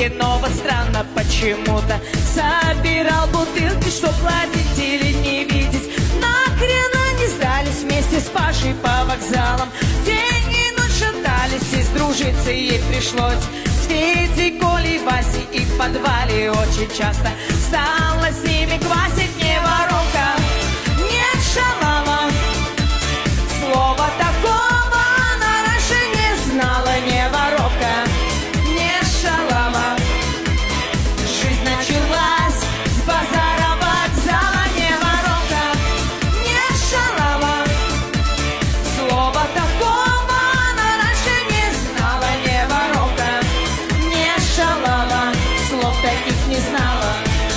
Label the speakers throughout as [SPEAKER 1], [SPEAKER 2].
[SPEAKER 1] деньги, но вот странно почему-то собирал бутылки, чтоб платить или не видеть. Нахрена не сдались вместе с Пашей по вокзалам. День и ночь шатались, и сдружиться ей пришлось с Федей, Колей, Васей, и в подвале очень часто стала с ними квасить. Не воровка, нет шалава, слова такого она раньше не знала. Не воровка, не шалава, жизнь началась с базара вокзала. Не воровка, не шалава, слова такого она раньше не знала. Не воровка, не шалава, слов таких не знала.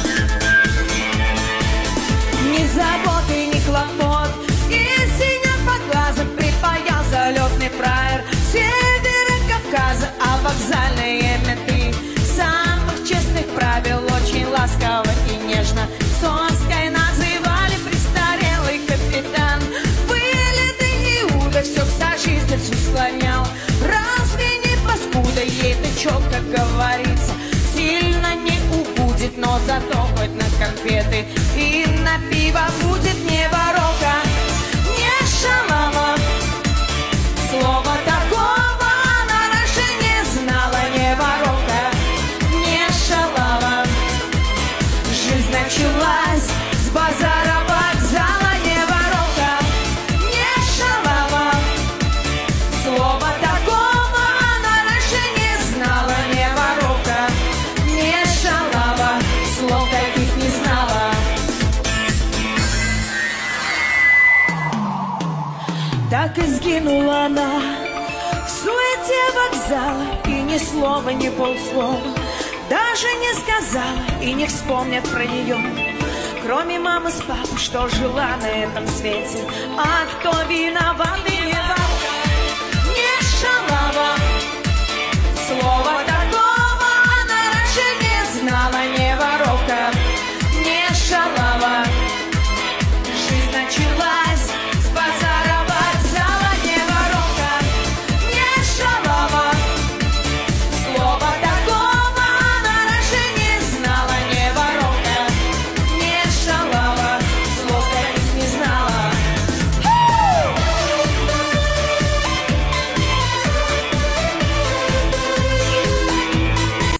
[SPEAKER 1] Ни заботы, ни клопот, и синяк под глазом припаял залетный фраер Севера Кавказа, а вокзальные менты самых честных правил очень ласково и нежно соской называли престарелый капитан. Вылитый Иуда все к сожительству склонял. Разве не паскуда ей-то чё, как говорится, сильно не убудет, но зато хоть на конфеты и на пиво будет. Не воровка, не шалава, слова такого она раньше не знала. Не воровка, не шалава, жизнь началась с базара вокзала. Не воровка, не шалава, слова такого она раньше не знала. Не воровка, не шалава, слов таких не знала. Так и сгинула она в суете вокзала, и ни слова, ни полслова даже не сказала, и не вспомнят про нее, кроме мамы с папой, что жила на этом свете. А кто виноват?